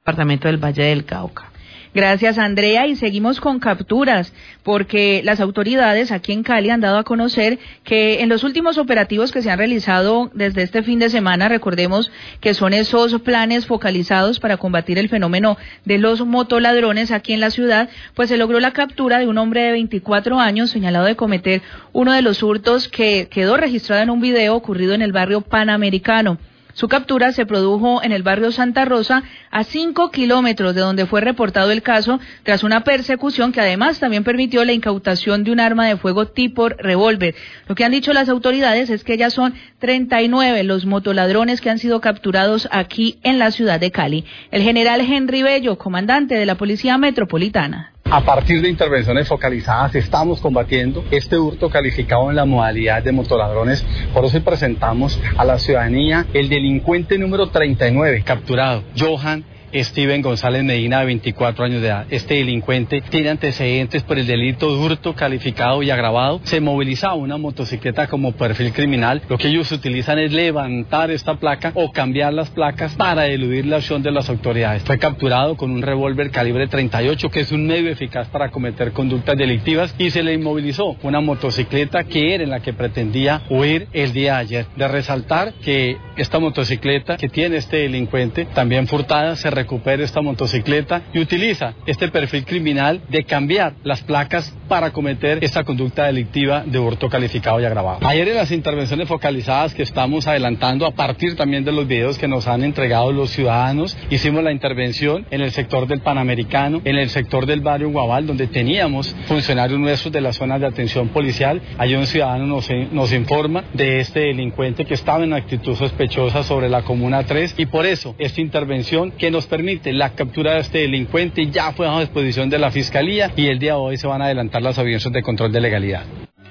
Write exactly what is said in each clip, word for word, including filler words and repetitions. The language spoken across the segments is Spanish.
departamento del Valle del Cauca. Gracias, Andrea, y seguimos con capturas, porque las autoridades aquí en Cali han dado a conocer que en los últimos operativos que se han realizado desde este fin de semana, recordemos que son esos planes focalizados para combatir el fenómeno de los motoladrones aquí en la ciudad, pues se logró la captura de un hombre de veinticuatro años señalado de cometer uno de los hurtos que quedó registrado en un video ocurrido en el barrio Panamericano. Su captura se produjo en el barrio Santa Rosa, a cinco kilómetros de donde fue reportado el caso, tras una persecución que además también permitió la incautación de un arma de fuego tipo revólver. Lo que han dicho las autoridades es que ya son treinta y nueve los motoladrones que han sido capturados aquí en la ciudad de Cali. El general Henry Bello, comandante de la Policía Metropolitana. A partir de intervenciones focalizadas estamos combatiendo este hurto calificado en la modalidad de motoladrones. Por eso presentamos a la ciudadanía el delincuente número treinta y nueve capturado, Johan Steven González Medina, de veinticuatro años de edad. Este delincuente tiene antecedentes por el delito de hurto calificado y agravado. Se movilizaba una motocicleta como perfil criminal. Lo que ellos utilizan es levantar esta placa o cambiar las placas para eludir la acción de las autoridades. Fue capturado con un revólver calibre treinta y ocho, que es un medio eficaz para cometer conductas delictivas, y se le inmovilizó una motocicleta que era en la que pretendía huir el día de ayer. De resaltar que esta motocicleta que tiene este delincuente, también furtada, se recupera esta motocicleta y utiliza este perfil criminal de cambiar las placas para cometer esta conducta delictiva de hurto calificado y agravado. Ayer en las intervenciones focalizadas que estamos adelantando, a partir también de los videos que nos han entregado los ciudadanos, hicimos la intervención en el sector del Panamericano, en el sector del barrio Guabal, donde teníamos funcionarios nuestros de las zonas de atención policial. Allí un ciudadano nos, nos informa de este delincuente que estaba en actitud sospechosa sobre la Comuna tres, y por eso esta intervención que nos permite la captura de este delincuente ya fue a disposición de la Fiscalía, y el día de hoy se van a adelantar las audiencias de control de legalidad.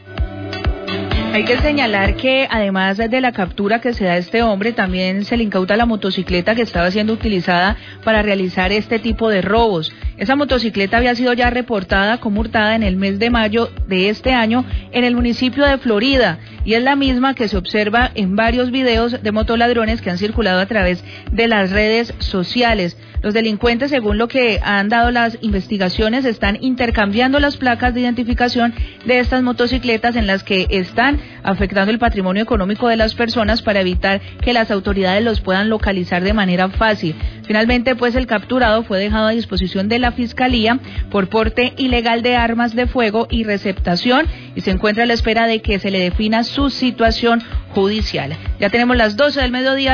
Hay que señalar que además de la captura que se da a este hombre, también se le incauta la motocicleta que estaba siendo utilizada para realizar este tipo de robos. Esa motocicleta había sido ya reportada como hurtada en el mes de mayo de este año en el municipio de Florida, y es la misma que se observa en varios videos de motoladrones que han circulado a través de las redes sociales. Los delincuentes, según lo que han dado las investigaciones, están intercambiando las placas de identificación de estas motocicletas, en las que están afectando el patrimonio económico de las personas para evitar que las autoridades los puedan localizar de manera fácil. Finalmente, pues el capturado fue dejado a disposición de la Fiscalía por porte ilegal de armas de fuego y receptación, y se encuentra a la espera de que se le defina su situación judicial. Ya tenemos las doce del mediodía.